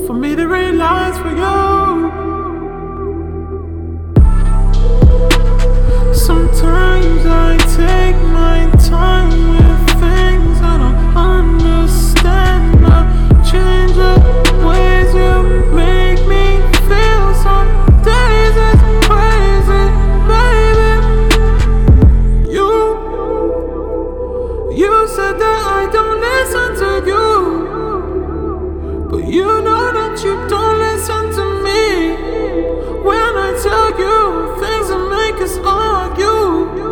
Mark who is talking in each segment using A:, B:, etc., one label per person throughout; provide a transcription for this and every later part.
A: for me to realize for you. Sometimes I take my time with things I don't understand. I change the ways you make me feel. Some days it's crazy, baby. You said that I don't listen to you, but you know that you don't listen to me. When I tell you things that make us argue.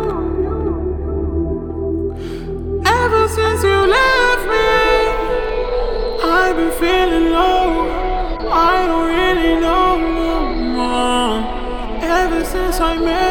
A: Ever since you left me, I've been feeling low. I don't really know no more. Ever since I met